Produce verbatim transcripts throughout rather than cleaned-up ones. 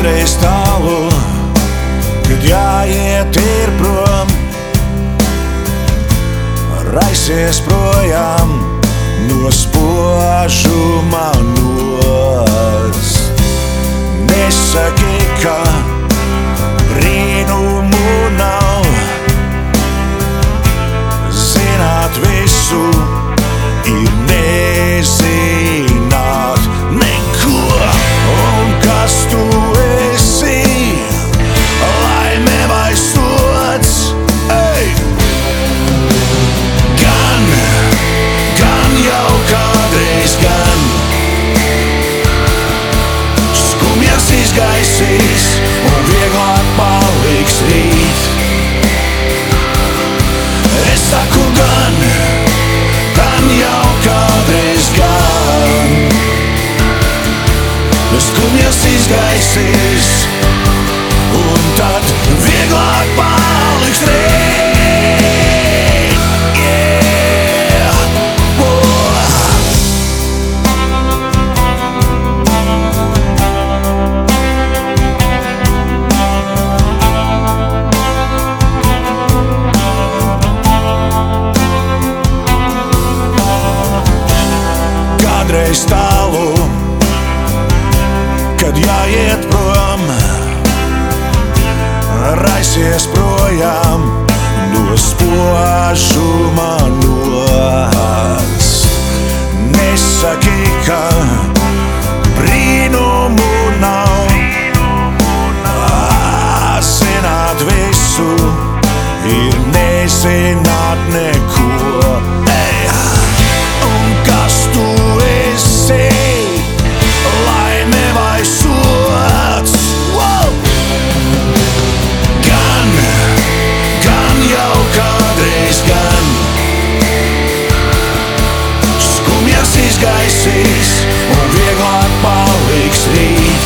Kādreiz tālu, kad jāiet ir prom, raisies projām no spožuma nost. Nesaki, ka brīnumu nav, zināt visu ir nezināt neko. Un kas tu esi, laime vai sots? Ei! Gan, gan jau kādreiz gan skumjas izgaisīs un vieglāk paliks rīt. Es saku gan, gan jau kādreiz gan skumjas izgaisīs un tad vieglāk paliks rīt. Yeah! Oh! Kādreiz tālu, kad jāiet prom, raisies projām no spožuma nost. Nesaki, ka brīnumu nav, zināt visu ir nezināt neko. Ei! Un kas tu esi, laime vai sots? Wow! Gan, gan jau kādreiz gan skumjas izgaisīs un vieglāk paliks rīt.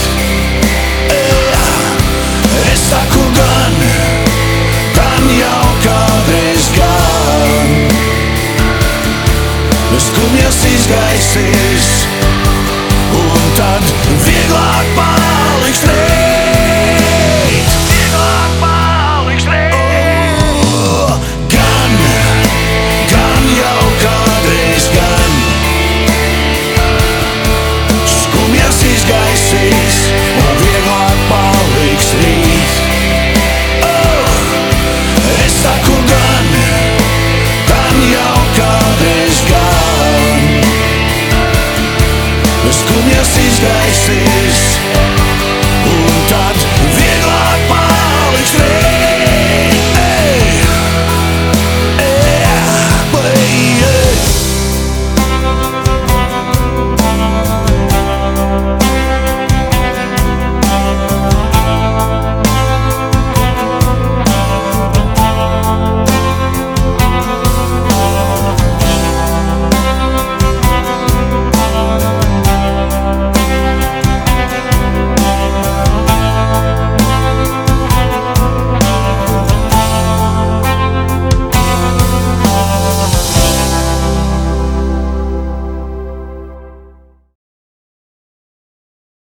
Es saku gan, gan jau kādreiz gan skumjas izgaisīs un tad vieglāk paliks rīt. Vieglāk paliks rīt. Oh, gan, gan jau kādreiz gan skumjas izgaisīs un vieglāk paliks rīt. Oh, es saku gan, gan jau kādreiz gan skumjas izgaisīs un tad